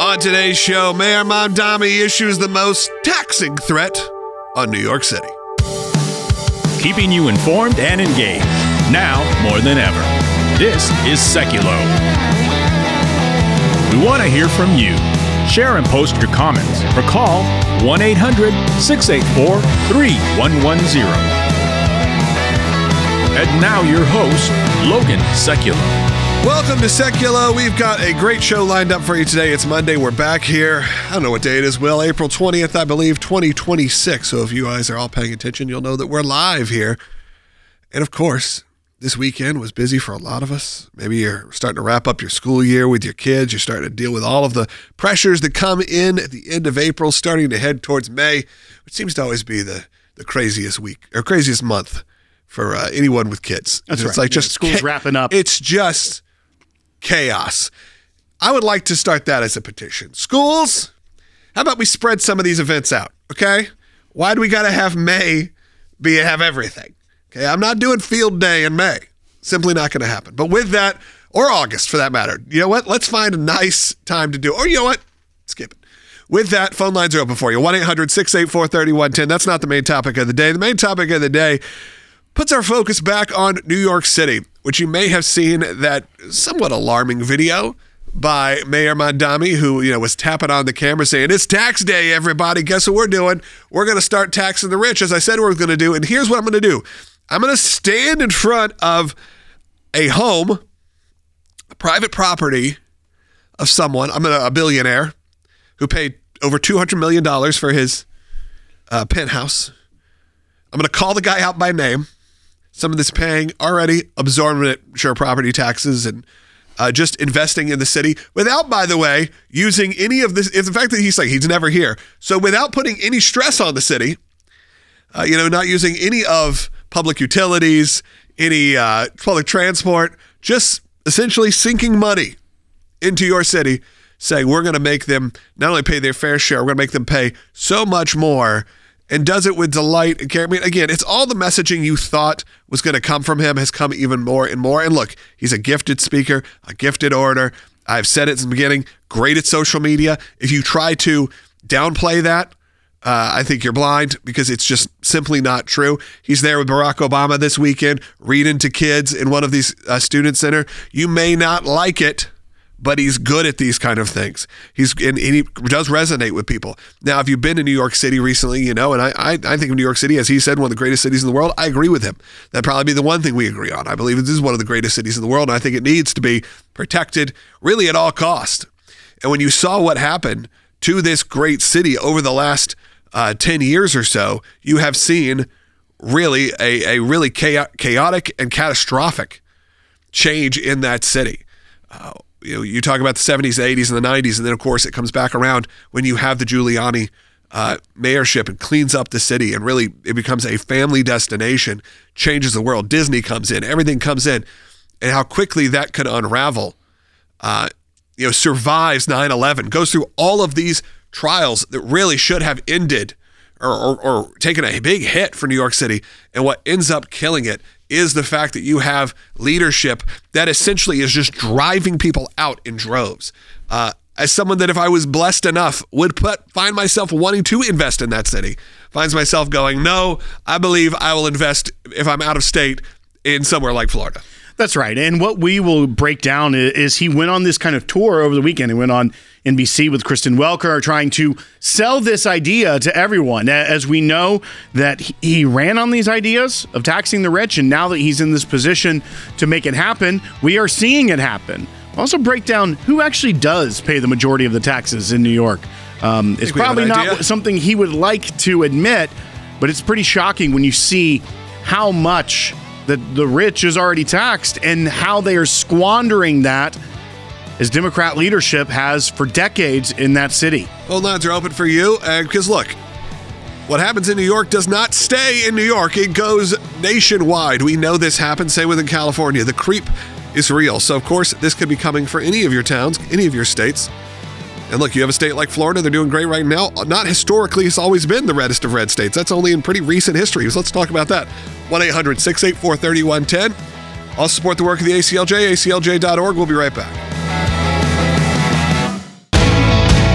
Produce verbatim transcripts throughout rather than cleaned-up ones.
On today's show, Mayor Mamdani issues the most taxing threat on New York City. Keeping you informed and engaged, now more than ever. This is Seculo. We want to hear from you. Share and post your comments or call one eight hundred, six eight four, three one one zero. And now your host, Logan Seculo. Welcome to Seculo. We've got a great show lined up for you today. It's Monday. We're back here. I don't know what day it is, Will. April twentieth, I believe, twenty twenty-six. So if you guys are all paying attention, you'll know that we're live here. And of course, this weekend was busy for a lot of us. Maybe you're starting to wrap up your school year with your kids. You're starting to deal with all of the pressures that come in at the end of April, starting to head towards May, which seems to always be the, the craziest week or craziest month for uh, anyone with kids. That's it's right. like just yeah, school's ca- wrapping up. It's just chaos. I would like to start that as a petition. Schools, how about we spread some of these events out, okay? Why do we got to have May be have everything? Okay, I'm not doing field day in May. Simply not going to happen. But with that, or August for that matter, you know what? Let's find a nice time to do it. Or you know what? Skip it. With that, phone lines are open for you. one eight hundred, six eight four, three one one zero. That's not the main topic of the day. The main topic of the day puts our focus back on New York City, which you may have seen that somewhat alarming video by Mayor Mamdani, who, you know, was tapping on the camera saying, "It's tax day, everybody. Guess what we're doing? We're going to start taxing the rich, as I said we were going to do. And here's what I'm going to do. I'm going to stand in front of a home, a private property of someone. I'm gonna, a billionaire who paid over two hundred million dollars for his uh, penthouse. I'm going to call the guy out by name. Someone that's paying already absorbent, sure, property taxes and uh, just investing in the city without, by the way, using any of this. If the fact that he's like, he's never here. So without putting any stress on the city, uh, you know, not using any of public utilities, any uh, public transport, just essentially sinking money into your city, saying we're going to make them not only pay their fair share, we're going to make them pay so much more, and does it with delight and care. I mean, again, it's all the messaging you thought was going to come from him has come even more and more. And look, he's a gifted speaker, a gifted orator. I've said it since the beginning, great at social media. If you try to downplay that, Uh, I think you're blind because it's just simply not true. He's there with Barack Obama this weekend, reading to kids in one of these uh, student center. You may not like it, but he's good at these kind of things. He's and, and he does resonate with people. Now, if you've been to New York City recently, you know, and I, I, I think of New York City, as he said, one of the greatest cities in the world. I agree with him. That'd probably be the one thing we agree on. I believe this is one of the greatest cities in the world, and I think it needs to be protected really at all cost. And when you saw what happened to this great city over the last Uh, ten years or so, you have seen really a, a really chaotic and catastrophic change in that city. Uh, you know, you talk about the seventies, the eighties, and the nineties, and then of course it comes back around when you have the Giuliani uh, mayorship and cleans up the city, and really it becomes a family destination, changes the world. Disney comes in, everything comes in, and how quickly that could unravel. Uh, you know, survives nine eleven, goes through all of these trials that really should have ended or, or, or taken a big hit for New York City. And what ends up killing it is the fact that you have leadership that essentially is just driving people out in droves. Uh, as someone that if I was blessed enough would put, find myself wanting to invest in that city, finds myself going, no, I believe I will invest if I'm out of state in somewhere like Florida. That's right. And what we will break down is, is he went on this kind of tour over the weekend. He went on N B C with Kristen Welker, trying to sell this idea to everyone. As we know that he ran on these ideas of taxing the rich, and now that he's in this position to make it happen, we are seeing it happen. We'll also break down who actually does pay the majority of the taxes in New York. Um, it's probably not something he would like to admit, but it's pretty shocking when you see how much that the rich is already taxed and how they are squandering that as Democrat leadership has for decades in that city. Phone lines are open for you, because look, what happens in New York does not stay in New York. It goes nationwide. We know this happens, say within California. The creep is real. So, of course, this could be coming for any of your towns, any of your states. And look, you have a state like Florida, they're doing great right now. Not historically, it's always been the reddest of red states. That's only in pretty recent history. So let's talk about that. one eight hundred, six eight four, three one one zero. Also support the work of the A C L J, A C L J dot org. We'll be right back.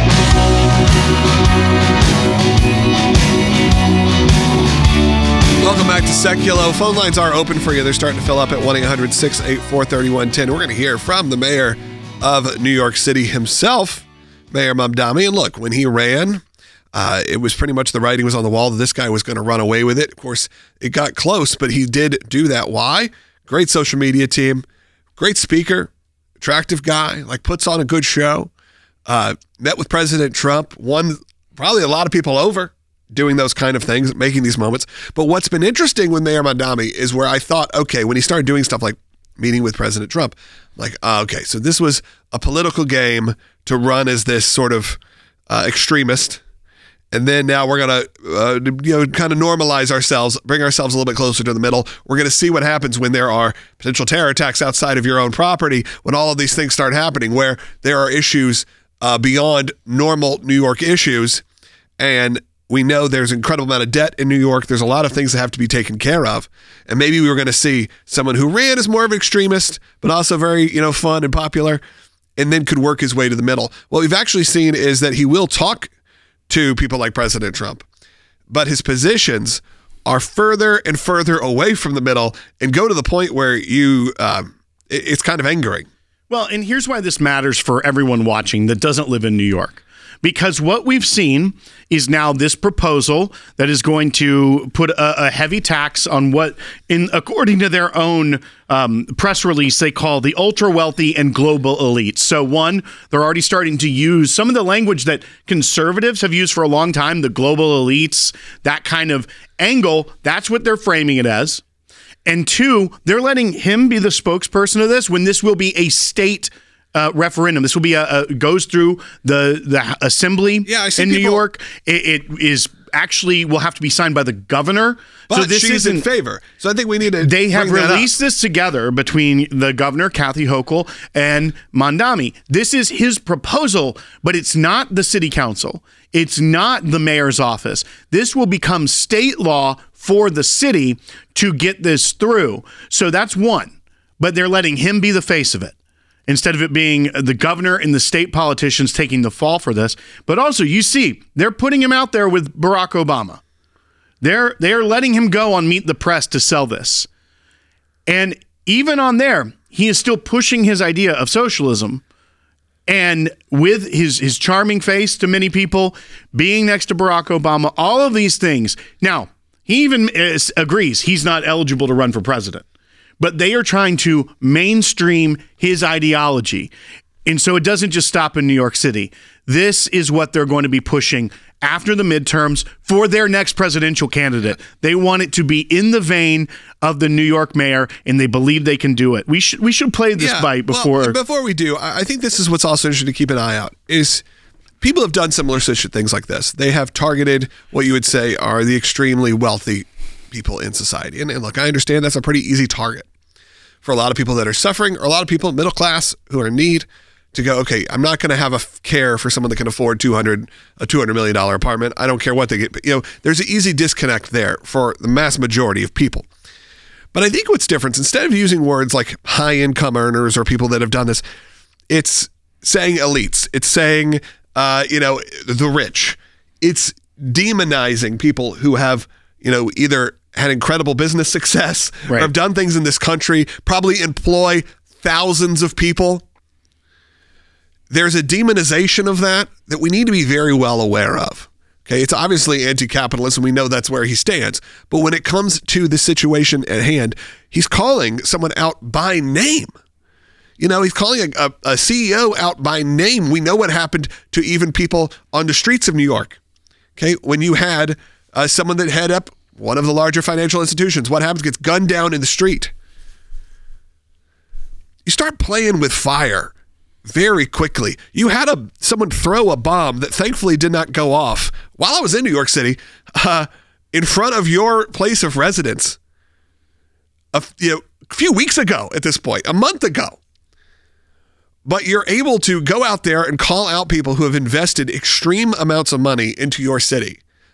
back to Seculo. Phone lines are open for you. They're starting to fill up at one eight hundred six eight four three one one zero. We're going to hear from the mayor of New York City himself, Mayor Mamdani. And look, when he ran, uh, it was pretty much the writing was on the wall that this guy was going to run away with it. Of course, it got close, but he did do that. Why? Great social media team, great speaker, attractive guy, like puts on a good show. Uh, met with President Trump, won probably a lot of people over doing those kind of things, making these moments. But what's been interesting with Mayor Mamdani is where I thought, okay, when he started doing stuff like meeting with President Trump, like, uh, okay, so this was a political game to run as this sort of uh, extremist. And then now we're going to, uh, you know, kind of normalize ourselves, bring ourselves a little bit closer to the middle. We're going to see what happens when there are potential terror attacks outside of your own property, when all of these things start happening, where there are issues uh, beyond normal New York issues. And we know there's an incredible amount of debt in New York. There's a lot of things that have to be taken care of. And maybe we were going to see someone who ran as more of an extremist, but also very, you know, fun and popular, and then could work his way to the middle. What we've actually seen is that he will talk to people like President Trump, but his positions are further and further away from the middle and go to the point where you, um, it, it's kind of angering. Well, and here's why this matters for everyone watching that doesn't live in New York. Because what we've seen is now this proposal that is going to put a, a heavy tax on what, in according to their own um, press release, they call the ultra wealthy and global elites. So one, they're already starting to use some of the language that conservatives have used for a long time, the global elites, that kind of angle. That's what they're framing it as. And two, they're letting him be the spokesperson of this when this will be a state Uh, referendum. This will be a, a goes through the the assembly yeah, I see in New people, York. It, it is actually will have to be signed by the governor. But so this she's isn't in favor. So I think we need to. They have bring that released up. this together between the governor, Kathy Hochul, and Mamdani. This is his proposal, but it's not the city council. It's not the mayor's office. This will become state law for the city to get this through. So that's one. But they're letting him be the face of it, instead of it being the governor and the state politicians taking the fall for this. But also, you see, they're putting him out there with Barack Obama. They're they're letting him go on Meet the Press to sell this. And even on there, he is still pushing his idea of socialism. And with his, his charming face to many people, being next to Barack Obama, all of these things. Now, he even is, agrees he's not eligible to run for president. But they are trying to mainstream his ideology. And so it doesn't just stop in New York City. This is what they're going to be pushing after the midterms for their next presidential candidate. They want it to be in the vein of the New York mayor, and they believe they can do it. We should we should play this yeah, bite before. Well, before we do, I think this is what's also interesting to keep an eye out is people have done similar things like this. They have targeted what you would say are the extremely wealthy people in society. And, and look, I understand that's a pretty easy target for a lot of people that are suffering, or a lot of people middle class who are in need, to go, okay, I'm not going to have a f- care for someone that can afford two hundred a two hundred million dollars apartment. I don't care what they get. But, you know, there's an easy disconnect there for the mass majority of people. But I think what's different, instead of using words like high income earners or people that have done this, it's saying elites. It's saying, uh, you know, the rich. It's demonizing people who have, you know, either had incredible business success, right, or have done things in this country, probably employ thousands of people. There's a demonization of that that we need to be very well aware of. Okay, it's obviously anti-capitalist, and we know that's where he stands. But when it comes to the situation at hand, he's calling someone out by name. You know, he's calling a, a, a C E O out by name. We know what happened to even people on the streets of New York. Okay, when you had uh, someone that head up one of the larger financial institutions, what happens? Gets gunned down in the street. You start playing with fire very quickly. You had a someone throw a bomb that thankfully did not go off while I was in New York City, uh, in front of your place of residence a, you know, a few weeks ago at this point, a month ago. But you're able to go out there and call out people who have invested extreme amounts of money into your city.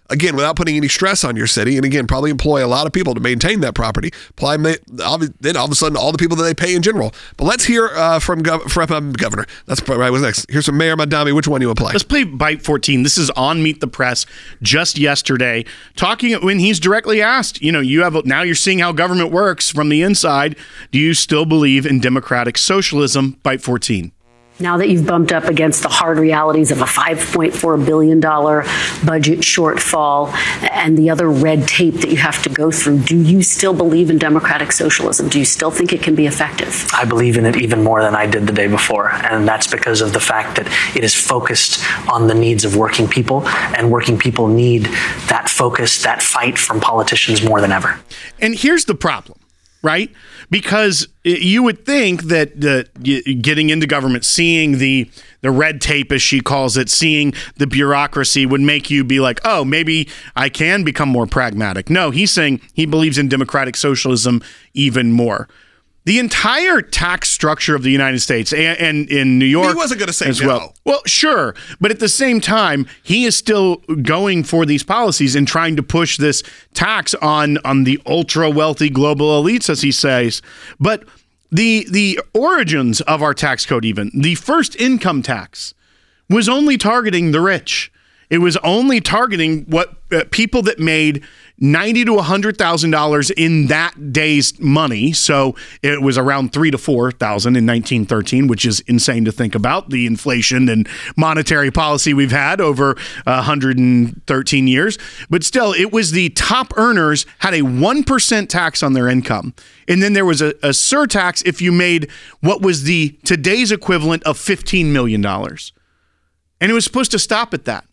again, without putting any stress on your city, and again, probably employ a lot of people to maintain that property. Apply then all of a sudden all the people that they pay in general. But let's hear uh, from gov- from um, Governor. That's right. What's next? Here's from Mayor Mamdani. Which one you want to play? Let's play Bite fourteen. This is on Meet the Press just yesterday, talking when he's directly asked, you know, you have now you're seeing how government works from the inside. Do you still believe in democratic socialism? Bite fourteen. Now that you've bumped up against the hard realities of a five point four billion dollars budget shortfall and the other red tape that you have to go through, do you still believe in democratic socialism? Do you still think it can be effective? I believe in it even more than I did the day before, and that's because of the fact that it is focused on the needs of working people, and working people need that focus, that fight from politicians more than ever. And here's the problem, right? Because you would think that the, getting into government, seeing the the red tape, as she calls it, seeing the bureaucracy would make you be like, oh, maybe I can become more pragmatic. No, he's saying he believes in democratic socialism even more. The entire tax structure of the United States and, and in New York, he wasn't going to say as no. well. Well, sure, but at the same time, he is still going for these policies and trying to push this tax on on the ultra wealthy global elites, as he says. But the the origins of our tax code, even the first income tax, was only targeting the rich. It was only targeting what uh, people that made ninety to a hundred thousand dollars in that day's money. So it was around three to four thousand in nineteen thirteen, which is insane to think about the inflation and monetary policy we've had over one hundred thirteen years. But still, it was the top earners had a one percent tax on their income, and then there was a, a surtax if you made what was the today's equivalent of fifteen million dollars, and it was supposed to stop at that.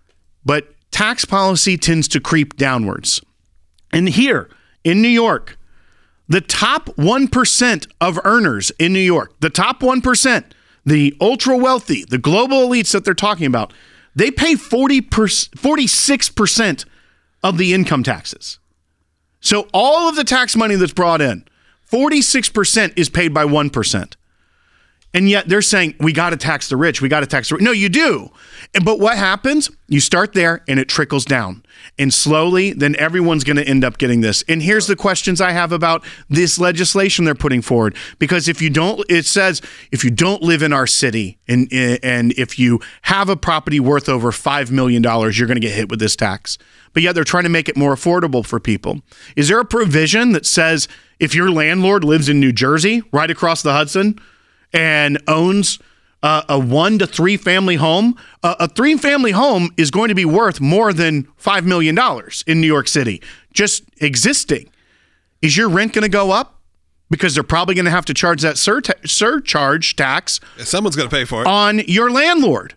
But tax policy tends to creep downwards. And here in New York, the top one percent of earners in New York, the top one percent, the ultra wealthy, the global elites that they're talking about, they pay forty percent, forty-six percent of the income taxes. So all of the tax money that's brought in, forty-six percent is paid by one percent. And yet they're saying, we got to tax the rich. We got to tax the rich. No, you do. And, but what happens? You start there and it trickles down. And slowly, then everyone's going to end up getting this. And here's the questions I have about this legislation they're putting forward. Because if you don't, it says, if you don't live in our city and, and if you have a property worth over five million dollars, you're going to get hit with this tax. But yet they're trying to make it more affordable for people. Is there a provision that says if your landlord lives in New Jersey, right across the Hudson, and owns uh, a one to three family home, uh, a three family home is going to be worth more than five million dollars in New York City, just existing. Is your rent going to go up? Because they're probably going to have to charge that sur- surcharge tax. Someone's going to pay for it. On your landlord.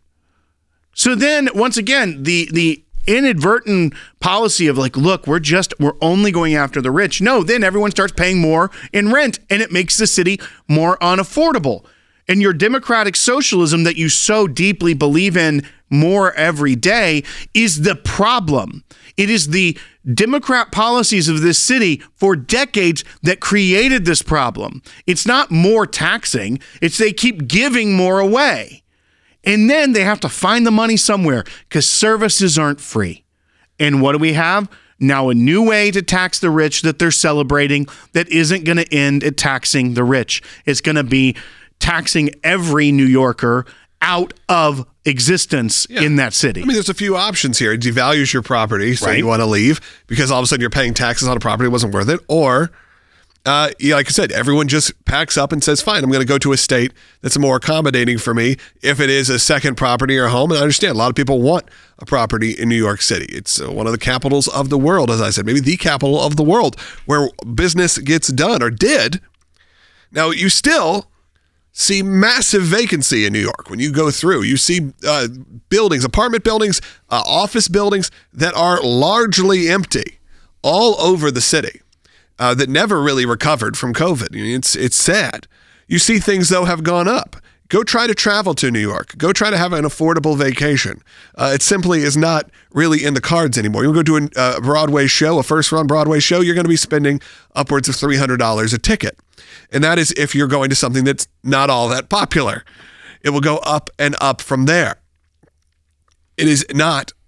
So then, once again, the the inadvertent policy of like, look, we're just, we're only going after the rich. No, then everyone starts paying more in rent and it makes the city more unaffordable. And your democratic socialism that you so deeply believe in more every day is the problem. It is the Democrat policies of this city for decades that created this problem. It's not more taxing. It's they keep giving more away. And then they have to find the money somewhere because services aren't free. And what do we have? Now a new way to tax the rich that they're celebrating that isn't going to end at taxing the rich. It's going to be taxing every New Yorker out of existence yeah. in that city. I mean, there's a few options here. It devalues your property, so right. you want to leave because all of a sudden you're paying taxes on a property that wasn't worth it. Or Uh, yeah, like I said, everyone just packs up and says, fine, I'm going to go to a state that's more accommodating for me if it is a second property or home. And I understand a lot of people want a property in New York City. It's uh, one of the capitals of the world, as I said, maybe the capital of the world where business gets done or did. Now, you still see massive vacancy in New York. When you go through, you see uh, buildings, apartment buildings, uh, office buildings that are largely empty all over the city. Uh, that never really recovered from COVID. It's it's sad. You see things, though, have gone up. Go try to travel to New York. Go try to have an affordable vacation. Uh, it simply is not really in the cards anymore. You'll go to a, a Broadway show, a first-run Broadway show, you're going to be spending upwards of three hundred dollars a ticket. And that is if you're going to something that's not all that popular. It will go up and up from there. It is not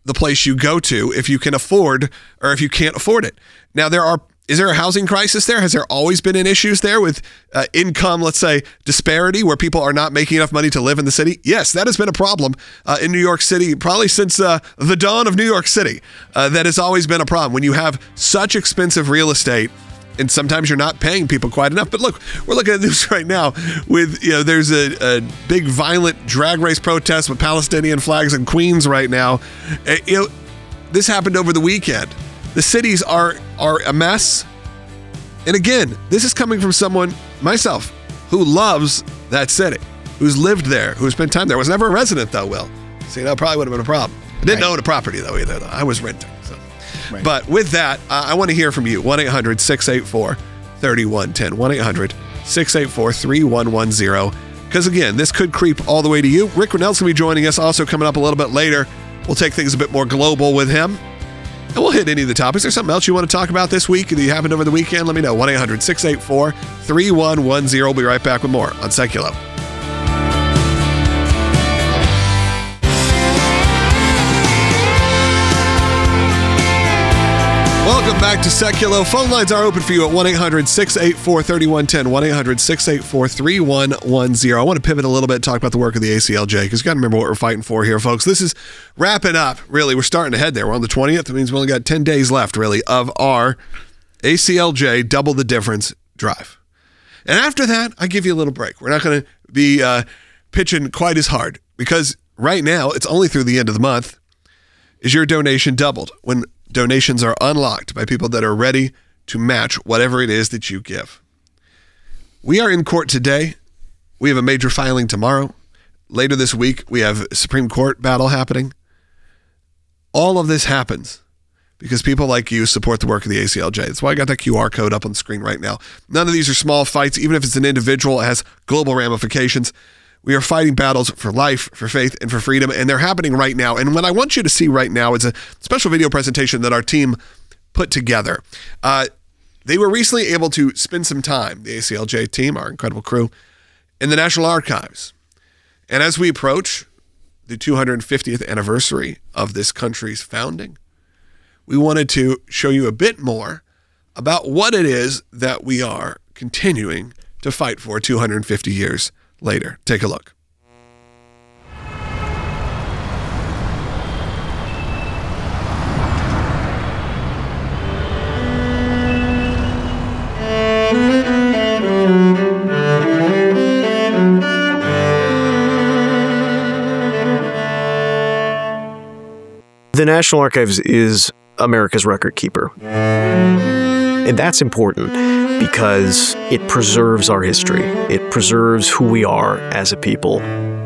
the place you go to if you can afford or if you can't afford it. Now, there are is there a housing crisis there? Has there always been an issues there with uh, income, let's say, disparity, where people are not making enough money to live in the city? Yes, that has been a problem uh, in New York City, probably since uh, the dawn of New York City. Uh, that has always been a problem. When you have such expensive real estate, and sometimes you're not paying people quite enough. But look, we're looking at this right now with, you know, there's a, a big violent drag race protest with Palestinian flags in Queens right now. Uh, you know, this happened over the weekend. The cities are are a mess. And again, this is coming from someone, myself, who loves that city, who's lived there, who spent time there. Was never a resident, though, Will. See, that probably would have been a problem. I didn't right. own a property, though, either. Though. I was renting. So. Right. But with that, uh, I want to hear from you. one eight hundred six eight four three one one zero. one eight hundred six eight four three one one zero. Because, again, this could creep all the way to you. Rick Grenell's going to be joining us also coming up a little bit later. We'll take things a bit more global with him. And we'll hit any of the topics. Is there something else you want to talk about this week that happened over the weekend? Let me know. one eight hundred six eight four three one one zero. We'll be right back with more on Seculo. Welcome back to Seculo. Phone lines are open for you at one eight hundred six eight four three one one zero. one eight hundred six eight four three one one zero. I want to pivot a little bit and talk about the work of the A C L J, because you got to remember what we're fighting for here, folks. This is wrapping up. Really, we're starting to head there. We're on the twentieth. That means we only got ten days left, really, of our A C L J Double the Difference drive. And after that, I give you a little break. We're not going to be uh, pitching quite as hard, because right now, it's only through the end of the month, is your donation doubled when donations are unlocked by people that are ready to match whatever it is that you give. We are in court today. We have a major filing tomorrow. Later this week, we have a Supreme Court battle happening. All of this happens because people like you support the work of the A C L J. That's why I got that Q R code up on the screen right now. None of these are small fights. Even if it's an individual, it has global ramifications. We are fighting battles for life, for faith, and for freedom, and they're happening right now. And what I want you to see right now is a special video presentation that our team put together. Uh, they were recently able to spend some time, the A C L J team, our incredible crew, in the National Archives. And as we approach the two hundred fiftieth anniversary of this country's founding, we wanted to show you a bit more about what it is that we are continuing to fight for two hundred fifty years later. Take a look. The National Archives is America's record keeper. And that's important because it preserves our history. It preserves who we are as a people.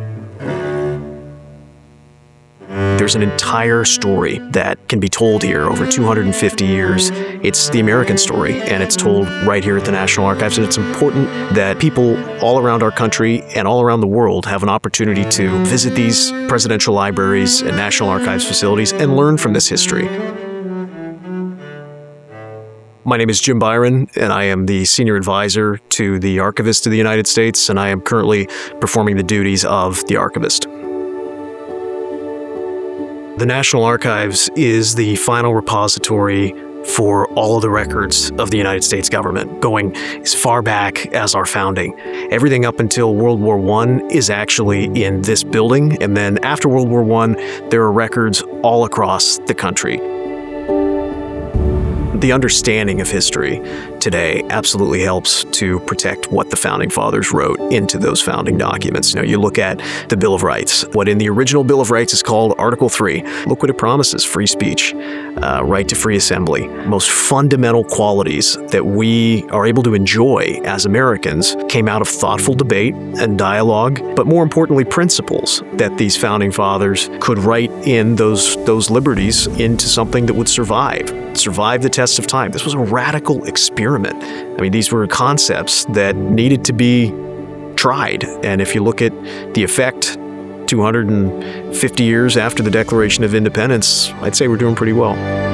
There's an entire story that can be told here over two hundred fifty years. It's the American story, and it's told right here at the National Archives. And it's important that people all around our country and all around the world have an opportunity to visit these presidential libraries and National Archives facilities and learn from this history. My name is Jim Byron, and I am the Senior Advisor to the Archivist of the United States, and I am currently performing the duties of the Archivist. The National Archives is the final repository for all of the records of the United States government, going as far back as our founding. Everything up until World War One is actually in this building, and then after World War One, there are records all across the country. The understanding of history today absolutely helps to protect what the Founding Fathers wrote into those founding documents. You know, you look at the Bill of Rights. What in the original Bill of Rights is called Article three. Look what it promises: free speech, uh, right to free assembly. Most fundamental qualities that we are able to enjoy as Americans came out of thoughtful debate and dialogue, but more importantly, principles that these Founding Fathers could write in those, those liberties into something that would survive, survive the test of time. This was a radical experiment. I mean, these were concepts that needed to be tried. And if you look at the effect two hundred fifty years after the Declaration of Independence, I'd say we're doing pretty well.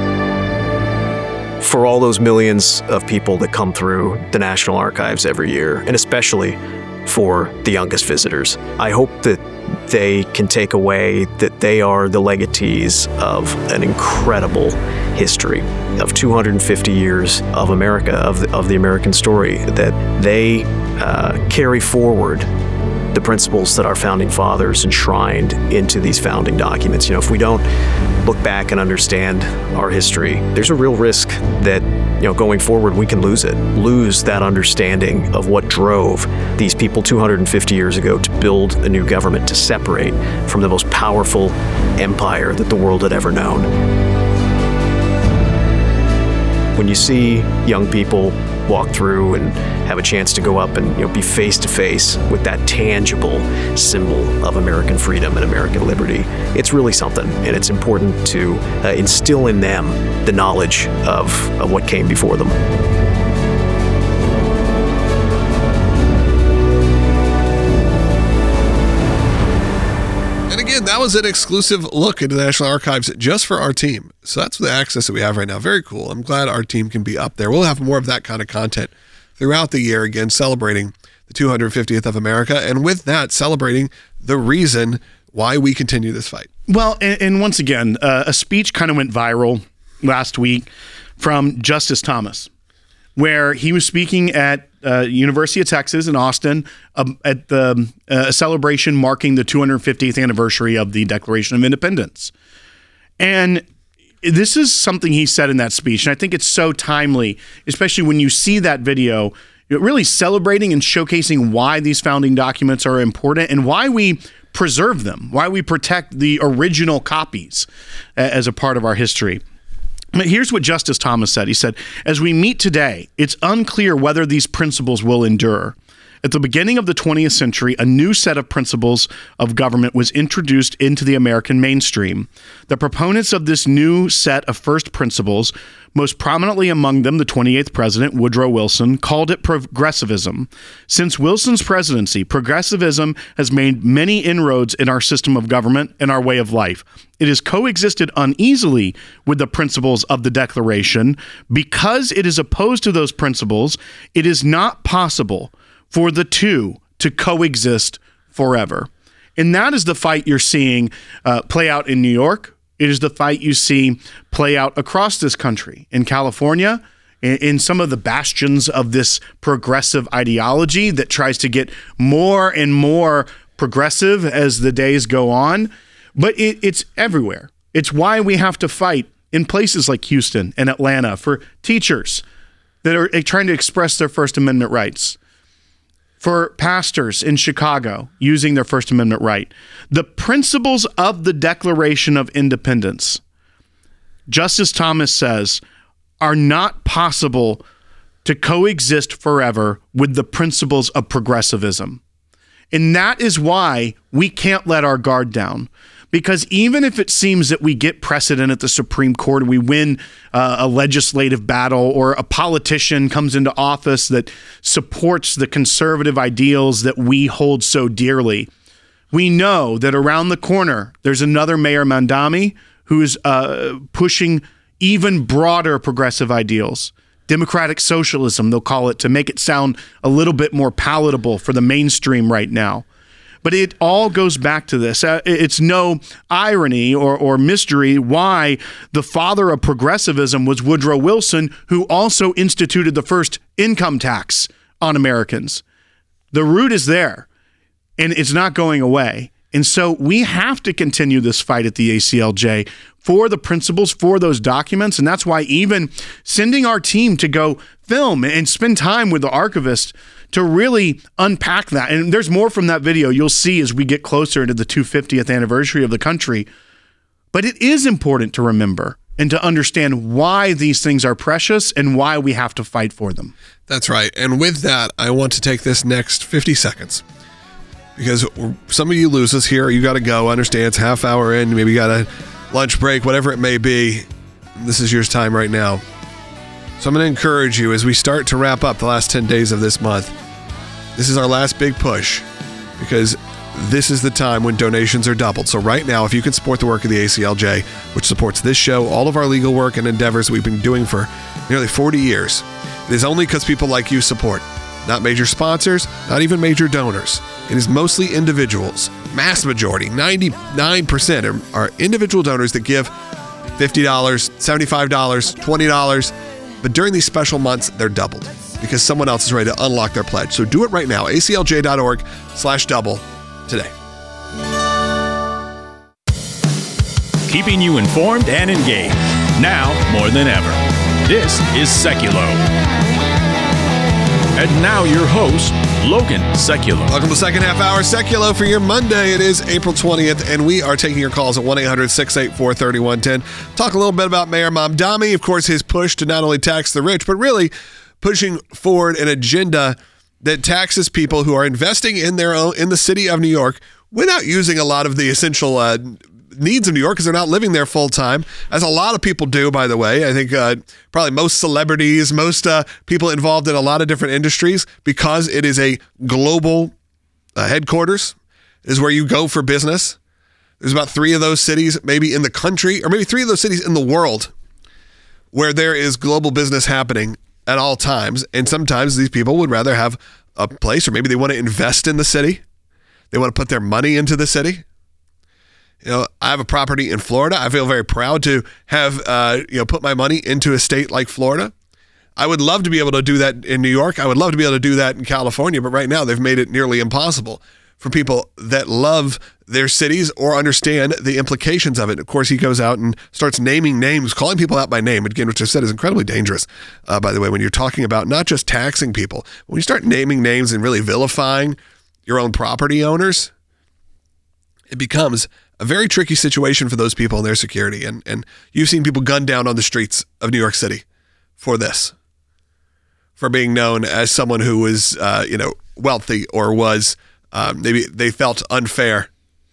For all those millions of people that come through the National Archives every year, and especially for the youngest visitors. I hope that they can take away that they are the legatees of an incredible history of two hundred fifty years of America, of the, of the American story, that they uh, carry forward the principles that our founding fathers enshrined into these founding documents. You know, if we don't look back and understand our history, there's a real risk that, you know, going forward, we can lose it, lose that understanding of what drove these people two hundred fifty years ago to build a new government, to separate from the most powerful empire that the world had ever known. When you see young people walk through and have a chance to go up and, you know, be face to face with that tangible symbol of American freedom and American liberty, it's really something, and it's important to uh, instill in them the knowledge of, of what came before them. And again, that was an exclusive look into the National Archives just for our team. So that's the access that we have right now. Very cool. I'm glad our team can be up there. We'll have more of that kind of content throughout the year, again, celebrating the two hundred fiftieth of America. And with that, celebrating the reason why we continue this fight. Well, and, and once again, uh, a speech kind of went viral last week from Justice Thomas, where he was speaking at uh, University of Texas in Austin um, at the uh, celebration marking the two hundred fiftieth anniversary of the Declaration of Independence. And this is something he said in that speech, and I think it's so timely, especially when you see that video, you know, really celebrating and showcasing why these founding documents are important and why we preserve them, why we protect the original copies uh, as a part of our history. Here's what Justice Thomas said. He said, "As we meet today, it's unclear whether these principles will endure. At the beginning of the twentieth century, a new set of principles of government was introduced into the American mainstream. The proponents of this new set of first principles, most prominently among them the twenty-eighth president, Woodrow Wilson, called it progressivism. Since Wilson's presidency, progressivism has made many inroads in our system of government and our way of life. It has coexisted uneasily with the principles of the Declaration. Because it is opposed to those principles, it is not possible for the two to coexist forever." And that is the fight you're seeing uh, play out in New York. It is the fight you see play out across this country, in California, in, in some of the bastions of this progressive ideology that tries to get more and more progressive as the days go on. But it, it's everywhere. It's why we have to fight in places like Houston and Atlanta for teachers that are trying to express their First Amendment rights, for pastors in Chicago using their First Amendment right. The principles of the Declaration of Independence, Justice Thomas says, are not possible to coexist forever with the principles of progressivism. And that is why we can't let our guard down. Because even if it seems that we get precedent at the Supreme Court, we win uh, a legislative battle, or a politician comes into office that supports the conservative ideals that we hold so dearly, we know that around the corner, there's another Mayor Mamdani who's uh, pushing even broader progressive ideals. Democratic socialism, they'll call it, to make it sound a little bit more palatable for the mainstream right now. But it all goes back to this. Uh, it's no irony or, or mystery why the father of progressivism was Woodrow Wilson, who also instituted the first income tax on Americans. The root is there, and it's not going away. And so we have to continue this fight at the A C L J for the principles, for those documents. And that's why even sending our team to go film and spend time with the archivist to really unpack that. And there's more from that video you'll see as we get closer to the two hundred fiftieth anniversary of the country. But it is important to remember and to understand why these things are precious and why we have to fight for them. That's right. And with that, I want to take this next fifty seconds, because some of you lose us here. You got to go. Understand it's half hour in. Maybe you got a lunch break, whatever it may be. This is your time right now. So I'm going to encourage you as we start to wrap up the last ten days of this month. This is our last big push, because this is the time when donations are doubled. So right now, if you can support the work of the A C L J, which supports this show, all of our legal work and endeavors we've been doing for nearly forty years, it is only because people like you support. not major sponsors, not even major donors. It is mostly individuals. Mass majority, ninety-nine percent are, are individual donors that give fifty dollars, seventy-five dollars, twenty dollars. But during these special months, they're doubled because someone else is ready to unlock their pledge. So do it right now. A C L J dot org slash double today. Keeping you informed and engaged. Now more than ever. This is Seculo. And now your host, Logan Seculo. Welcome to the second half hour, Seculo, for your Monday. It is April twentieth, and we are taking your calls at one eight hundred, six eight four, three one one zero. Talk a little bit about Mayor Mamdani, of course, his push to not only tax the rich, but really pushing forward an agenda that taxes people who are investing in their own in the city of New York without using a lot of the essential uh, needs of New York because they're not living there full time, as a lot of people do, by the way. I think uh, probably most celebrities, most uh, people involved in a lot of different industries, because it is a global uh, headquarters, is where you go for business. There's about three of those cities maybe in the country, or maybe three of those cities in the world where there is global business happening at all times. And sometimes these people would rather have a place, or maybe they want to invest in the city. They want to put their money into the city. You know, I have a property in Florida. I feel very proud to have, uh, you know, put my money into a state like Florida. I would love to be able to do that in New York. I would love to be able to do that in California, but right now they've made it nearly impossible for people that love their cities or understand the implications of it. Of course, he goes out and starts naming names, calling people out by name, again, which I've said is incredibly dangerous, uh, by the way, when you're talking about not just taxing people. When you start naming names and really vilifying your own property owners, it becomes a very tricky situation for those people and their security. And and you've seen people gunned down on the streets of New York City for this, for being known as someone who was, uh, you know, wealthy or was, uh, maybe they felt unfair.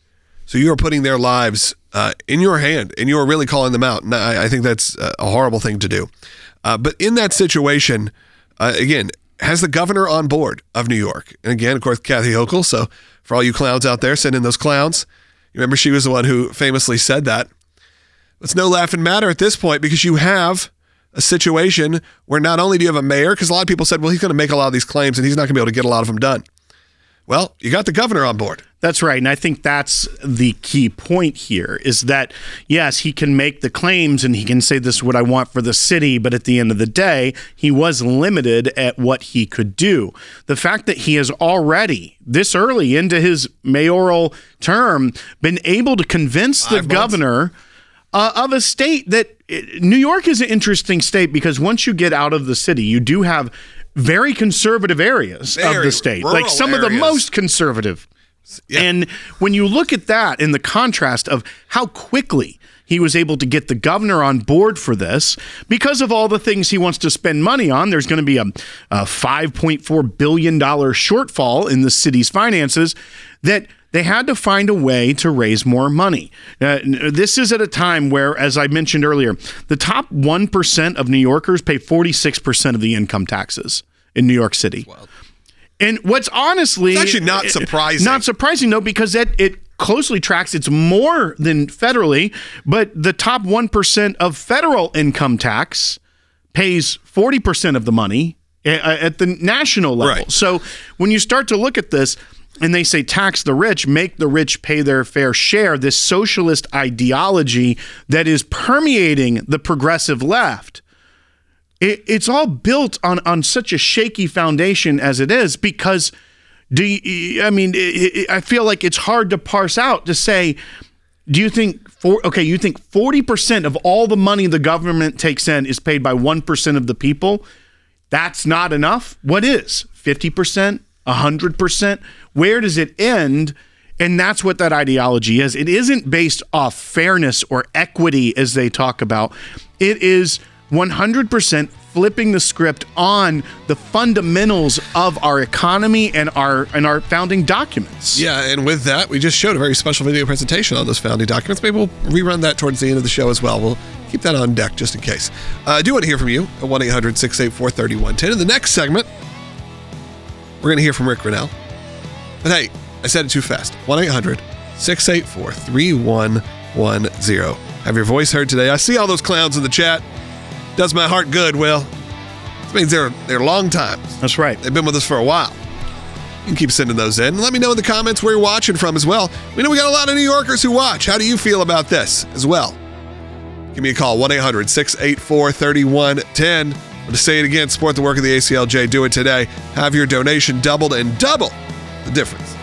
So you are putting their lives uh, in your hand, and you are really calling them out. And I, I think that's a horrible thing to do. Uh, but in that situation, uh, again, has the governor on board of New York. And again, of course, Kathy Hochul. So for all you clowns out there, send in those clowns. You remember she was the one who famously said that. It's no laughing matter at this point, because you have a situation where not only do you have a mayor, because a lot of people said, well, he's going to make a lot of these claims and he's not going to be able to get a lot of them done. Well, you got the governor on board. That's right. And I think that's the key point here, is that, yes, he can make the claims and he can say this is what I want for the city, but at the end of the day, he was limited at what he could do. The fact that he has already, this early into his mayoral term, been able to convince the Five governor uh, of a state that New York is an interesting state, because once you get out of the city, you do have very conservative areas very of the state, like some areas. of the most conservative. Yeah. And when you look at that in the contrast of how quickly he was able to get the governor on board for this, because of all the things he wants to spend money on, there's going to be a, a five point four billion dollars shortfall in the city's finances, that they had to find a way to raise more money. Uh, this is at a time where, as I mentioned earlier, the top one percent of New Yorkers pay forty-six percent of the income taxes in New York City. Wow. And what's honestly... It's actually not surprising. Not surprising, no, because it, it closely tracks, it's more than federally, but the top one percent of federal income tax pays forty percent of the money at the national level. Right. So when you start to look at this, and they say tax the rich, make the rich pay their fair share, this socialist ideology that is permeating the progressive left, it, it's all built on, on such a shaky foundation as it is, because do you, I mean, it, it, I feel like it's hard to parse out to say, do you think, for, okay, you think forty percent of all the money the government takes in is paid by one percent of the people? That's not enough? What is? fifty percent? one hundred percent? Where does it end? And that's what that ideology is. It isn't based off fairness or equity, as they talk about. It is one hundred percent flipping the script on the fundamentals of our economy and our and our founding documents. Yeah, and with that, we just showed a very special video presentation on those founding documents. Maybe we'll rerun that towards the end of the show as well. We'll keep that on deck just in case. Uh, I do want to hear from you at one eight hundred, six eight four, three one one zero. In the next segment, we're going to hear from Rick Grenell. But hey, I said it too fast. one eight hundred, six eight four, three one one zero. Have your voice heard today. I see all those clowns in the chat. Does my heart good, Will. It means they're they're long times. That's right. They've been with us for a while. You can keep sending those in. Let me know in the comments where you're watching from as well. We know we got a lot of New Yorkers who watch. How do you feel about this as well? Give me a call, one eight hundred six eight four three one one zero. To say it again, support the work of the A C L J. Do it today. Have your donation doubled and double the difference.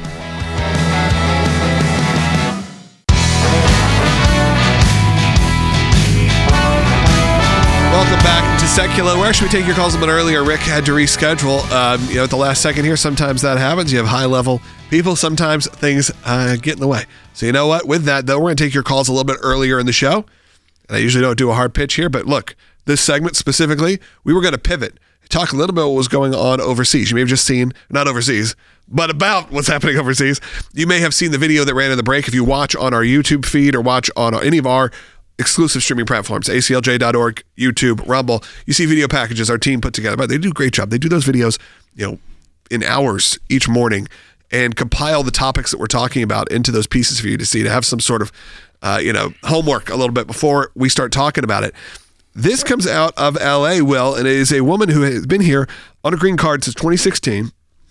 Welcome back to Secular. Where should we take your calls a bit earlier? Rick had to reschedule. Um, you know, at the last second here, sometimes that happens. You have high-level people. Sometimes things uh, get in the way. So you know what? With that, though, we're going to take your calls a little bit earlier in the show. And I usually don't do a hard pitch here, but look, this segment specifically, we were going to pivot, talk a little bit about what was going on overseas. You may have just seen, not overseas, but about what's happening overseas. You may have seen the video that ran in the break. If you watch on our YouTube feed or watch on any of our exclusive streaming platforms, A C L J dot org, YouTube, Rumble, you see video packages our team put together. But they do a great job. They do those videos, you know, in hours each morning and compile the topics that we're talking about into those pieces for you to see, to have some sort of, uh, you know, homework a little bit before we start talking about it. This comes out of L A, Will, and it is a woman who has been here on a green card since twenty sixteen,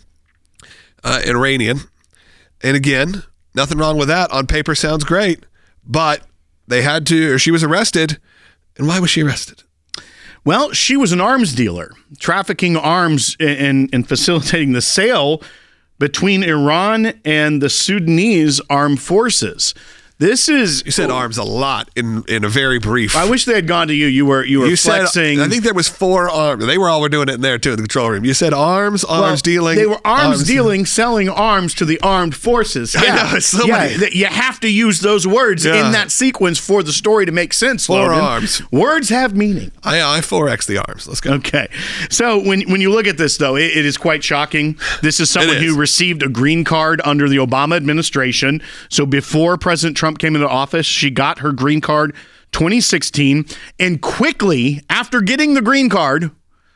uh, an Iranian. And again, nothing wrong with that. On paper, sounds great. But they had to, or she was arrested. And why was she arrested? Well, she was an arms dealer, trafficking arms and, and facilitating the sale between Iran and the Sudanese armed forces. This is... You said arms a lot in, in a very brief... I wish they had gone to you. You were you were you flexing... Said, I think there was four arms. They were all were doing it in there, too, in the control room. You said arms, arms well, dealing... They were arms, arms dealing, selling arms to the armed forces. Yeah. I know, it's so yeah, many. You have to use those words Yeah. in that sequence for the story to make sense, Four Logan. arms. Words have meaning. I, I four X the arms. Let's go. Okay. So when when you look at this, though, it, it is quite shocking. This is someone It is. who received a green card under the Obama administration. So before President Trump came into office, she got her green card twenty sixteen, and quickly after getting the green card,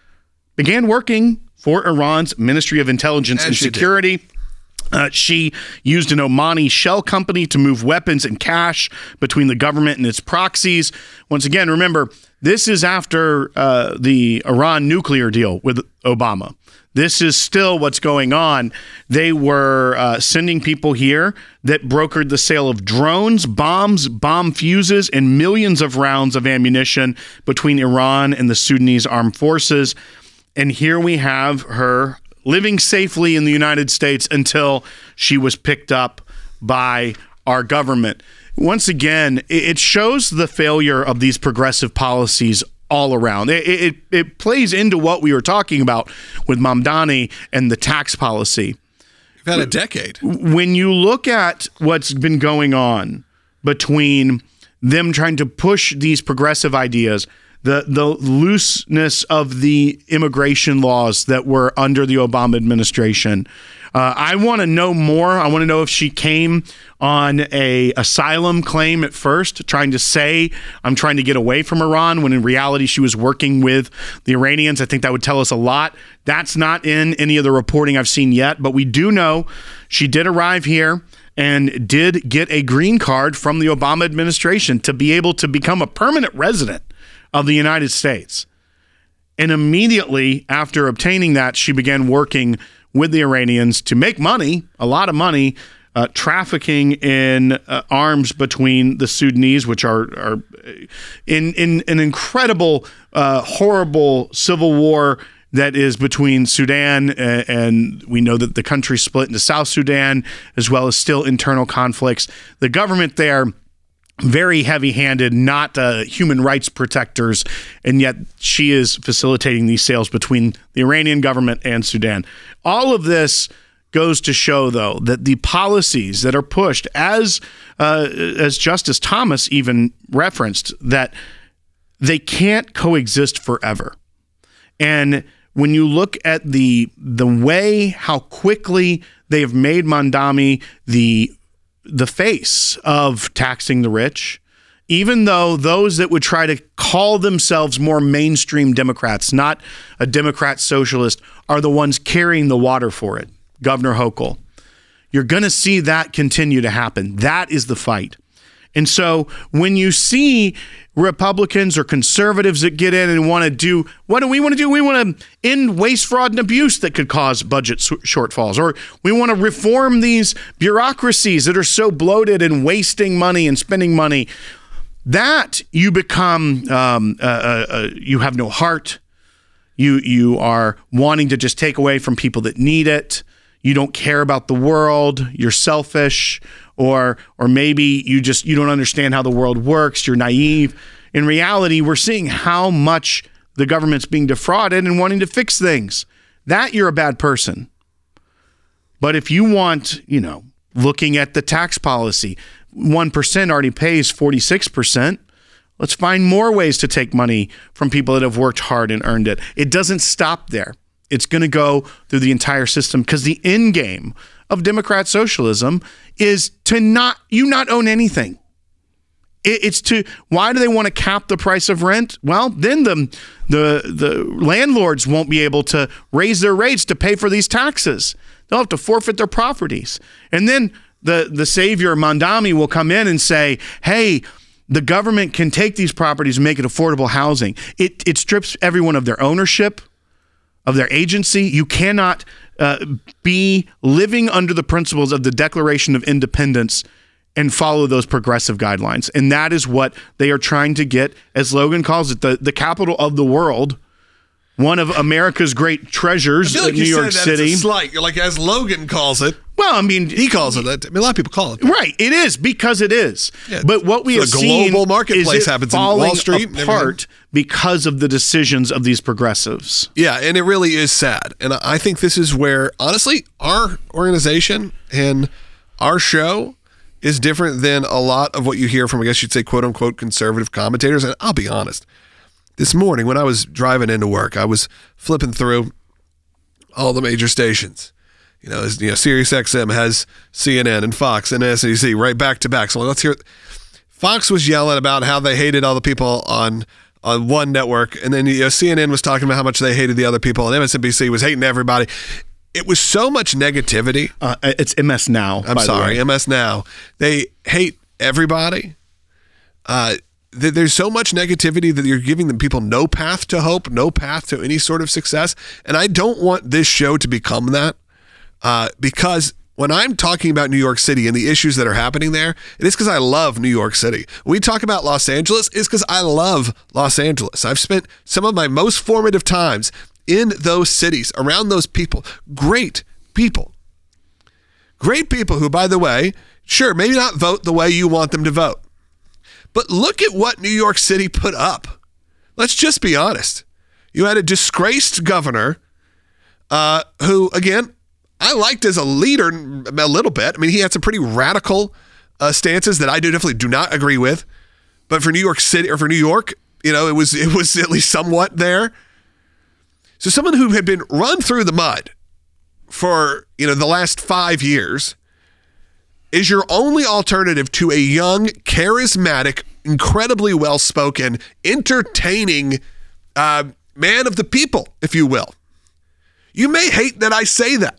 began working for Iran's Ministry of Intelligence And and she did. Security. Uh, she used an Omani shell company to move weapons and cash between the government and its proxies. Once again, remember, this is after uh, the Iran nuclear deal with Obama. This is still what's going on. They were uh, sending people here that brokered the sale of drones, bombs, bomb fuses, and millions of rounds of ammunition between Iran and the Sudanese armed forces. And here we have her living safely in the United States until she was picked up by our government. Once again, it shows the failure of these progressive policies all around. It, it, it plays into what we were talking about with Mamdani and the tax policy. We've had a decade. When you look at what's been going on between them trying to push these progressive ideas, the the looseness of the immigration laws that were under the Obama administration. Uh, I want to know more. I want to know if she came on a asylum claim at first, trying to say, I'm trying to get away from Iran, when in reality she was working with the Iranians. I think that would tell us a lot. That's not in any of the reporting I've seen yet, but we do know she did arrive here and did get a green card from the Obama administration to be able to become a permanent resident of the United States. And immediately after obtaining that, she began working with the Iranians to make money, a lot of money, uh, trafficking in uh, arms between the Sudanese, which are, are in, in an incredible, uh, horrible civil war that is between Sudan, and, and we know that the country split into South Sudan, as well as still internal conflicts. The government there, very heavy-handed, not uh, human rights protectors, and yet she is facilitating these sales between the Iranian government and Sudan. All of this goes to show, though, that the policies that are pushed, as uh, as Justice Thomas even referenced, that they can't coexist forever. And when you look at the the way how quickly they have made Mamdani the the face of taxing the rich, even though those that would try to call themselves more mainstream Democrats, not a Democrat socialist, are the ones carrying the water for it. Governor Hochul. You're going to see that continue to happen. That is the fight. And so when you see Republicans or conservatives that get in and want to do, what do we want to do? We want to end waste, fraud, and abuse that could cause budget shortfalls. Or we want to reform these bureaucracies that are so bloated and wasting money and spending money. That you become, um, uh, uh, uh, you have no heart. You you are wanting to just take away from people that need it. You don't care about the world. You're selfish, or or maybe you just you don't understand how the world works. You're naive. In reality, we're seeing how much the government's being defrauded and wanting to fix things. That you're a bad person. But if you want, you know, looking at the tax policy, one percent already pays forty-six percent. Let's find more ways to take money from people that have worked hard and earned it. It doesn't stop there. It's going to go through the entire system, because the end game of Democrat socialism is to not you not own anything. It, it's to why do they want to cap the price of rent? Well, then the the the landlords won't be able to raise their rates to pay for these taxes. They'll have to forfeit their properties, and then the the savior Mondami will come in and say, "Hey, the government can take these properties and make it affordable housing." It it strips everyone of their ownership, of their agency. You cannot uh, be living under the principles of the Declaration of Independence and follow those progressive guidelines. And that is what they are trying to get, as Logan calls it, the, the capital of the world, one of America's great treasures, I feel like New you York said that City. It's a slight. You're like, as Logan calls it. Well, I mean, He calls it that. I mean, a lot of people call it that. right. It is, because it is. Yeah. But what we So have the seen global marketplace is it happens in falling Wall Street and apart because of the decisions of these progressives. Yeah, and it really is sad. And I think this is where, honestly, our organization and our show is different than a lot of what you hear from, I guess you'd say, quote unquote, conservative commentators. And I'll be honest, this morning when I was driving into work, I was flipping through all the major stations. You know, as, you know, Sirius X M has C N N and Fox and S N B C right back to back. So let's hear it. Fox was yelling about how they hated all the people on on one network, and then you know, C N N was talking about how much they hated the other people, and M S N B C was hating everybody. It was so much negativity. Uh, it's M S Now. I'm by sorry, the way. M S Now. They hate everybody. Uh, th- there's so much negativity that you're giving them people no path to hope, no path to any sort of success. And I don't want this show to become that, uh, because when I'm talking about New York City and the issues that are happening there, it is because I love New York City. When we talk about Los Angeles, it's because I love Los Angeles. I've spent some of my most formative times in those cities, around those people. Great people. Great people who, by the way, sure, maybe not vote the way you want them to vote. But look at what New York City put up. Let's just be honest. You had a disgraced governor uh, who, again, I liked as a leader a little bit. I mean, he had some pretty radical uh, stances that I do definitely do not agree with. But for New York City, or for New York, you know, it was it was at least somewhat there. So someone who had been run through the mud for, you know, the last five years is your only alternative to a young, charismatic, incredibly well-spoken, entertaining uh, man of the people, if you will. You may hate that I say that.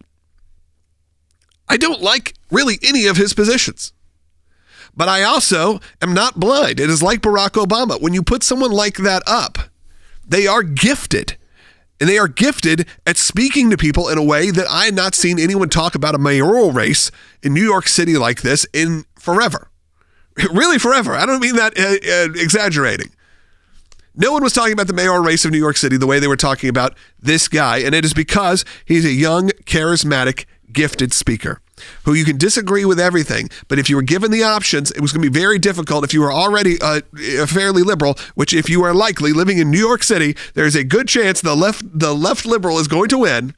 I don't like really any of his positions. But I also am not blind. It is like Barack Obama. When you put someone like that up, they are gifted. And they are gifted at speaking to people in a way that I had not seen anyone talk about a mayoral race in New York City like this in forever. Really forever. I don't mean that uh, uh, exaggerating. No one was talking about the mayoral race of New York City the way they were talking about this guy. And it is because he's a young, charismatic, gifted speaker who you can disagree with everything. But if you were given the options, it was going to be very difficult if you were already uh, fairly liberal, which if you are likely living in New York City, there's a good chance the left the left liberal is going to win.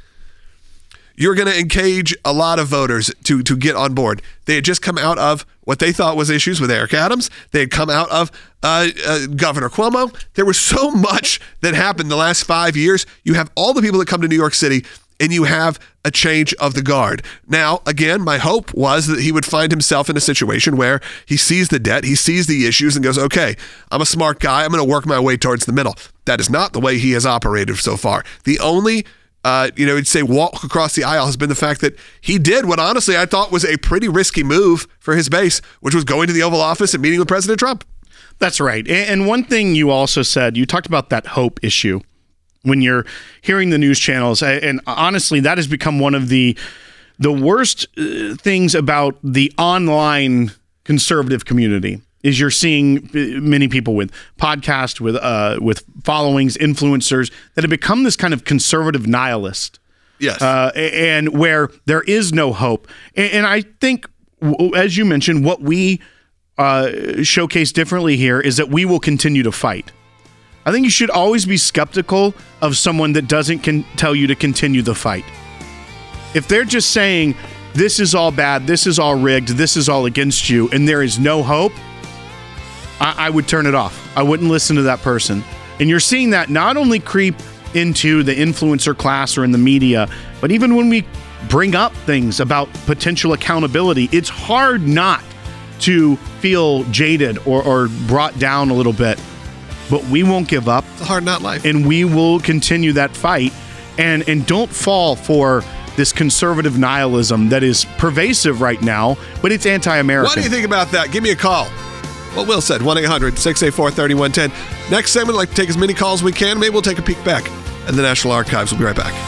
You're going to engage a lot of voters to, to get on board. They had just come out of what they thought was issues with Eric Adams. They had come out of uh, uh, Governor Cuomo. There was so much that happened the last five years. You have all the people that come to New York City, and you have a change of the guard. Now, again, my hope was that he would find himself in a situation where he sees the debt, he sees the issues, and goes, okay, I'm a smart guy. I'm going to work my way towards the middle. That is not the way he has operated so far. The only uh, you know, he'd say walk across the aisle has been the fact that he did what honestly I thought was a pretty risky move for his base, which was going to the Oval Office and meeting with President Trump. That's right. And one thing you also said, you talked about that hope issue when you're hearing the news channels. And honestly, that has become one of the the worst uh, things about the online conservative community is you're seeing many people with podcasts, with uh, with followings, influencers that have become this kind of conservative nihilist. Yes. Uh, and where there is no hope. And, and I think, as you mentioned, what we uh, showcase differently here is that we will continue to fight. I think you should always be skeptical of someone that doesn't con- tell you to continue the fight. If they're just saying, this is all bad, this is all rigged, this is all against you, and there is no hope, I, I would turn it off. I wouldn't listen to that person. And you're seeing that not only creep into the influencer class or in the media, but even when we bring up things about potential accountability, it's hard not to feel jaded or, or brought down a little bit. But we won't give up. It's a hard not life. And we will continue that fight. And, and don't fall for this conservative nihilism that is pervasive right now, but it's anti-American. What do you think about that? Give me a call. What Will said, one eight hundred six eight four three one one zero. Next segment, I'd like to take as many calls as we can. Maybe we'll take a peek back at the National Archives. We'll be right back.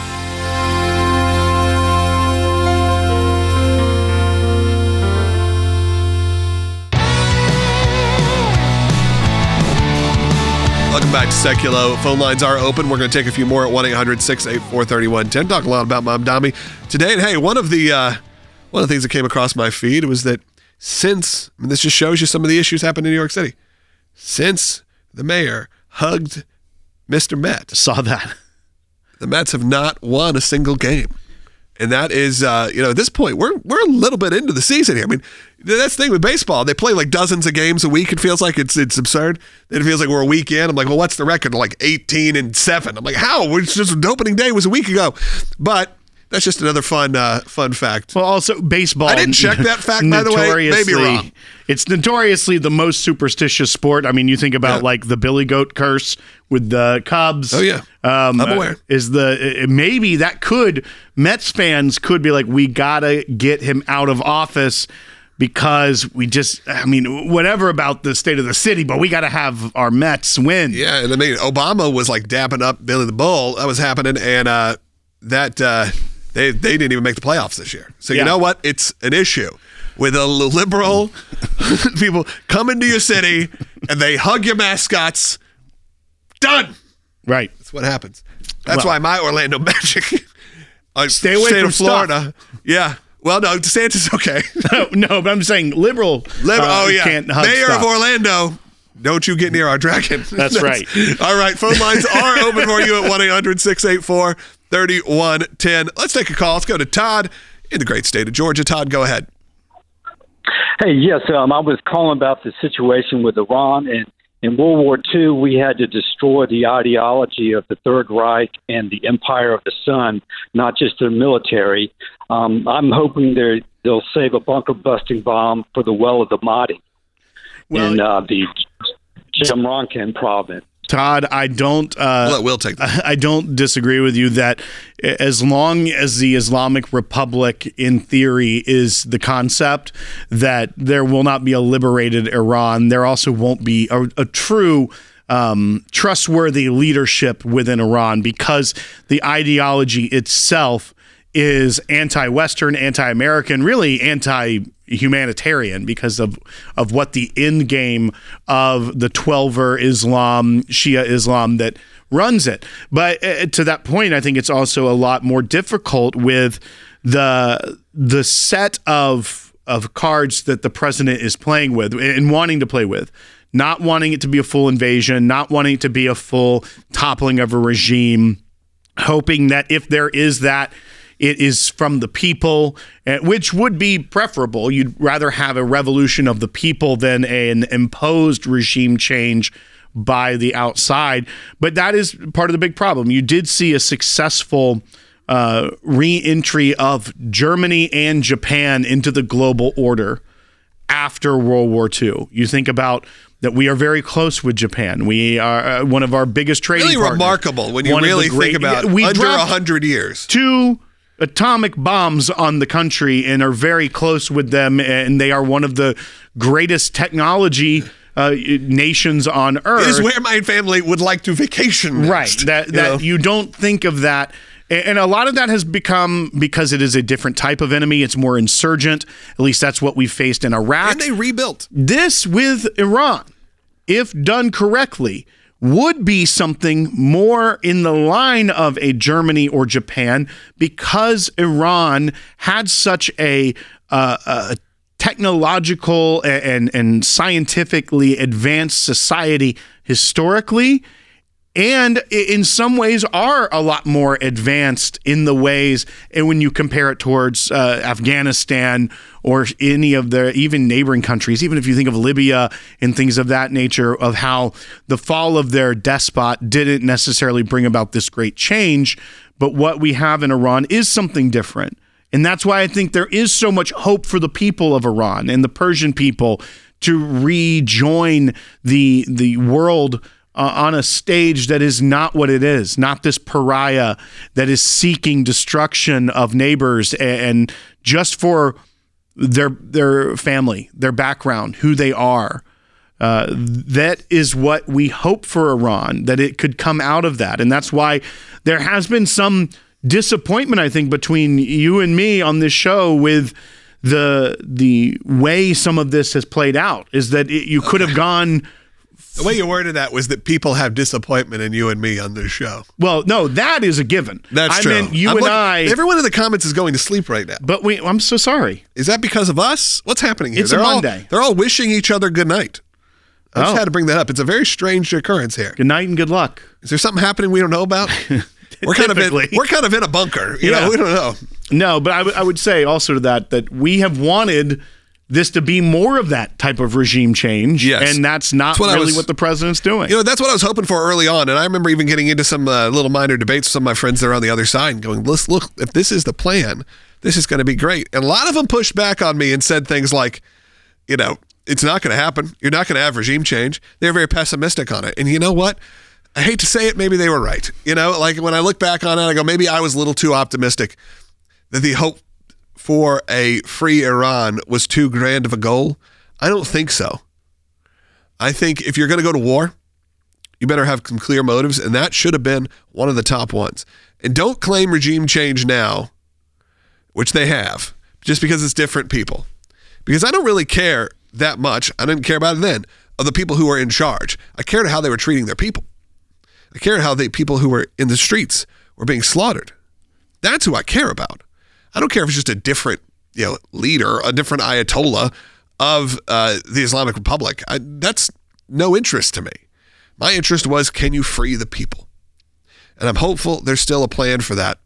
Welcome back to Seculo. Phone lines are open. We're going to take a few more at one eight hundred six eight four three one one zero. Talk a lot about Mamdani today. And hey, one of the uh, one of the things that came across my feed was that since, I mean, this just shows you some of the issues happened in New York City. Since the mayor hugged Mister Met, Saw that. the Mets have not won a single game. And that is, uh, you know, at this point, we're we're a little bit into the season here. I mean, that's the thing with baseball. They play like dozens of games a week. It feels like it's it's absurd. Then it feels like we're a week in. I'm like, well, what's the record? Like eighteen and seven. I'm like, how? It's just the opening day was a week ago. But that's just another fun uh, fun fact. Well, also baseball. I didn't check that fact, by the way. Maybe wrong. It's notoriously the most superstitious sport. I mean, you think about Yeah. like the Billy Goat curse with the Cubs. Oh, yeah. Um, I'm aware. uh, Is the uh, maybe that could Mets fans could be like, we gotta get him out of office because we just, I mean, whatever about the state of the city, but we gotta have our Mets win. Yeah, and I mean, Obama was like dapping up Billy the Bull. That was happening, and uh, that uh, they they didn't even make the playoffs this year. So Yeah. you know what? It's an issue with a liberal people come into your city and they hug your mascots. Done. Right. That's what happens. That's Well- why my Orlando Magic. uh, Stay away state from of Florida. Yeah. Well, no, DeSantis okay. no, but I'm saying liberal. Lib- uh, oh yeah, can't hug Mayor stuff. of Orlando. Don't you get near our dragon. That's right. All right, phone lines are open for you at one eight hundred six eight four three one one zero. Let's take a call. Let's go to Todd in the great state of Georgia. Todd, go ahead. Hey, yes, um, I was calling about the situation with Iran. And in World War Two, we had to destroy the ideology of the Third Reich and the Empire of the Sun, not just their military. Um, I'm hoping they're, they'll save a bunker-busting bomb for the Well of the Mahdi Well, in uh, the Jamronkan province. Todd, I don't. Uh, Well, we'll take that. I don't disagree with you that as long as the Islamic Republic, in theory, is the concept, that there will not be a liberated Iran. There also won't be a, a true um, trustworthy leadership within Iran because the ideology itself is anti-Western, anti-American, really anti-humanitarian because of of what the end game of the Twelver Islam, Shia Islam that runs it. But uh, to that point, I think it's also a lot more difficult with the the set of of cards that the president is playing with and wanting to play with. Not wanting it to be a full invasion, not wanting it to be a full toppling of a regime, hoping that if there is that, it is from the people, which would be preferable. You'd rather have a revolution of the people than an imposed regime change by the outside. But that is part of the big problem. You did see a successful uh, re-entry of Germany and Japan into the global order after World War Two. You think about that we are very close with Japan. We are uh, one of our biggest trading Really partners. remarkable when you One of the really great- think about we under dropped one hundred years. two atomic bombs on the country and are very close with them, and they are one of the greatest technology uh, nations on earth. It is where my family would like to vacation next, Right. That you that know? you don't think of that. And a lot of that has become because it is a different type of enemy. It's more insurgent. At least that's what we've faced in Iraq. And they rebuilt. This with Iran, if done correctly, would be something more in the line of a Germany or Japan, because Iran had such a, uh, a technological and, and scientifically advanced society historically, and in some ways are a lot more advanced in the ways, and when you compare it towards uh, Afghanistan or any of the even neighboring countries, even if you think of Libya and things of that nature, of how the fall of their despot didn't necessarily bring about this great change, but what we have in Iran is something different. And that's why I think there is so much hope for the people of Iran and the Persian people to rejoin the the world Uh, on a stage that is not what it is, not this pariah that is seeking destruction of neighbors and, and just for their their family, their background, who they are. Uh, that is what we hope for Iran, that it could come out of that. And that's why there has been some disappointment, I think, between you and me on this show with the the way some of this has played out, is that it, you could have gone... The way you worded that was that people have disappointment in you and me on this show. Well, no, that is a given. That's I true. meant you I'm and look- I. Everyone in the comments is going to sleep right now. But we, I'm so sorry. Is that because of us? What's happening here? It's a they're Monday. All, they're all wishing each other good night. I just Oh. had to bring that up. It's a very strange occurrence here. Good night and good luck. Is there something happening we don't know about? We're kind of in, Typically. we're kind of in a bunker. You Yeah. know, we don't know. No, but I, w- I would say also to that that we have wanted this to be more of that type of regime change. Yes. And that's not That's what I really was- what the president's doing. You know, that's what I was hoping for early on. And I remember even getting into some uh, little minor debates with some of my friends that are on the other side and going, let's look, if this is the plan, this is going to be great. And a lot of them pushed back on me and said things like, you know, it's not going to happen. You're not going to have regime change. They're very pessimistic on it. And you know what? I hate to say it, maybe they were right. You know, like when I look back on it, I go, maybe I was a little too optimistic that the hope for a free Iran was too grand of a goal. I don't think so. I think if you're going to go to war, you better have some clear motives, and that should have been one of the top ones. And don't claim regime change now, which they have, just because it's different people. Because I don't really care that much. I didn't care about it then, of the people who were in charge. I cared how they were treating their people. I cared how the people who were in the streets were being slaughtered. That's who I care about. I don't care if it's just a different, you know, leader, a different Ayatollah of uh, the Islamic Republic. I, that's no interest to me. My interest was, can you free the people? And I'm hopeful there's still a plan for that.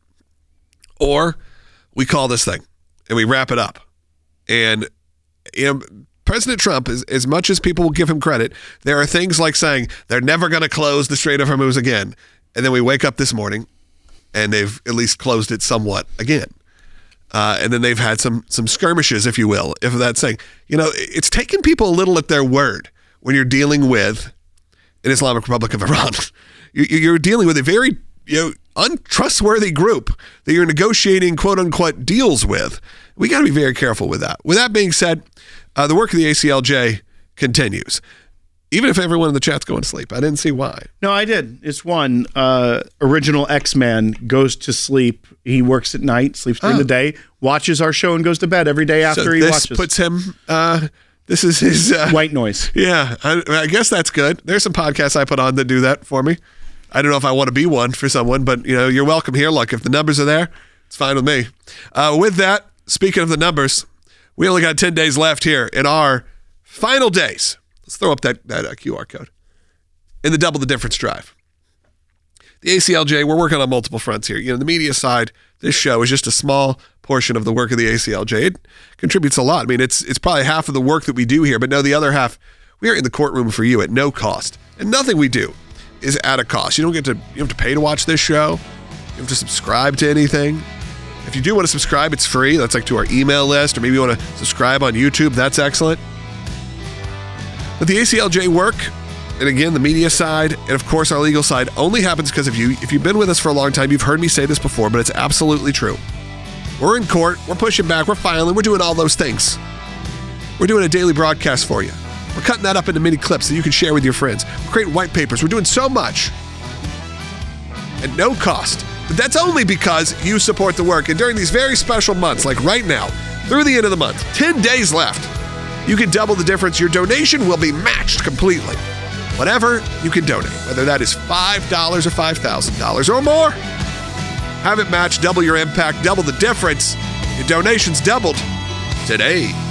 Or we call this thing and we wrap it up. And you know, President Trump, as, as much as people will give him credit, there are things like saying they're never going to close the Strait of Hormuz again. And then we wake up this morning and they've at least closed it somewhat again. Uh, and then they've had some some skirmishes, if you will, if that's saying, you know, it's taken people a little at their word when you're dealing with an Islamic Republic of Iran. You, you're dealing with a very, you know, untrustworthy group that you're negotiating quote unquote deals with. We got to be very careful with that. With that being said, uh, the work of the A C L J continues. Even if everyone in the chat's going to sleep. I didn't see why. No, I did. It's one. Uh, original X-Man goes to sleep. He works at night, sleeps during Oh. the day, watches our show, and goes to bed every day after so he this watches. puts him, uh, this is his... Uh, White noise. Yeah, I, I guess that's good. There's some podcasts I put on that do that for me. I don't know if I want to be one for someone, but you know, you're welcome here. Look, if the numbers are there, it's fine with me. Uh, with that, speaking of the numbers, we only got ten days left here in our final days. Let's throw up that, that uh, Q R code in the Double the Difference drive. The A C L J, we're working on multiple fronts here. You know, the media side, this show is just a small portion of the work of the A C L J. It contributes a lot. I mean, it's it's probably half of the work that we do here, but no, the other half, we are in the courtroom for you at no cost. And nothing we do is at a cost. You don't get to, you don't have to pay to watch this show. You don't have to subscribe to anything. You If you do want to subscribe, it's free. That's like to our email list, or maybe you want to subscribe on YouTube. That's excellent. But the A C L J work, and again, the media side, and of course our legal side, only happens because of you. If you've been with us for a long time, you've heard me say this before, but it's absolutely true. We're in court, we're pushing back, we're filing, we're doing all those things. We're doing a daily broadcast for you. We're cutting that up into mini clips that you can share with your friends. We're creating white papers. We're doing so much at no cost. But that's only because you support the work. And during these very special months, like right now, through the end of the month, ten days left, you can double the difference. Your donation will be matched completely. Whatever you can donate, whether that is five dollars or five thousand dollars or more, have it matched, double your impact, double the difference. Your donation's doubled today.